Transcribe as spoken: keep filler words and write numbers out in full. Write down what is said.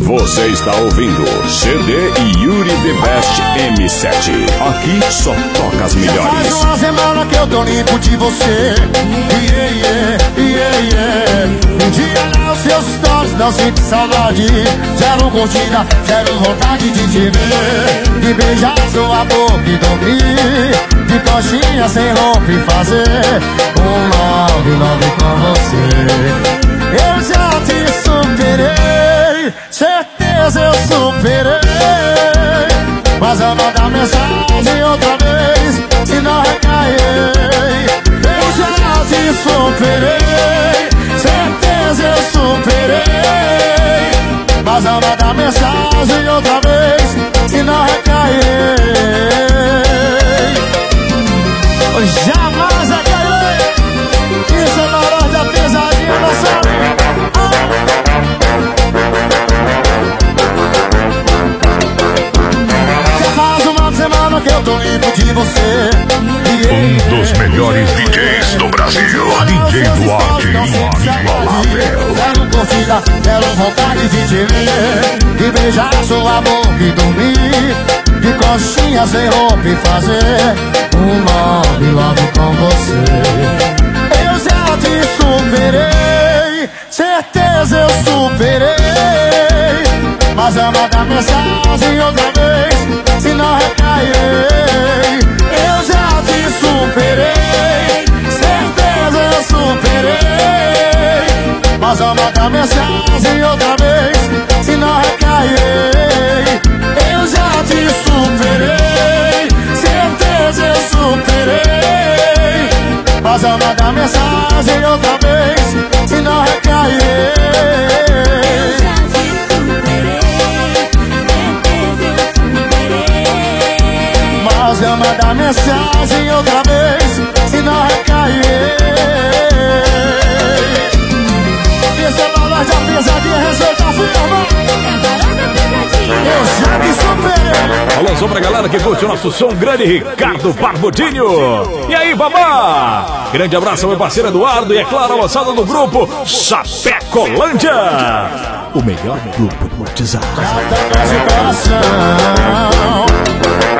Você está ouvindo C D Yuri The Best M sete. Aqui só toca as melhores. Já faz uma semana que eu tô limpo de você. Yeah, yeah, yeah, yeah. Um dia lá os seus stories não sinto saudade. Zero curtida, zero vontade de te ver. De beijar sua boca e dormir. De coxinha sem roupa e fazer um love, love com você. Eu já te superei, certeza eu superei. Mas eu mandar mensagem outra vez, se não recairei. Eu já te superei, certeza eu superei. Mas eu mandar mensagem outra vez, se não recairei. Eu jamais recairei. Isso é valor da pesadinha, não sabe? Semana que eu tô limpo de você. Um dos melhores D Js do Brasil, D J Duarte inigualável. Zero curtida, zero vontade de te ver. De beijar sua boca e dormir. De coxinha sem roupa e fazer um love, love com você. Eu já te superei, certeza eu superei. Mas eu mandar mensagem outra vez, se não recairei. Eu já te superei, certeza eu superei. Mas eu mandar mensagem outra vez, se não recairei. Eu já te superei, certeza eu superei. Mas eu mandar mensagem outra vez, se não recairei. Mas eu mandar mensagem outra vez, se não recair. Esse é balão da pesadinha, receita firma. Eu já me superei. Alô, só pra galera que curte o nosso som, grande Ricardo Barbudinho. E aí, babá? Grande abraço ao meu parceiro Eduardo e, é claro, a moçada do grupo Chapecolândia. O melhor grupo do WhatsApp. Já tá de coração.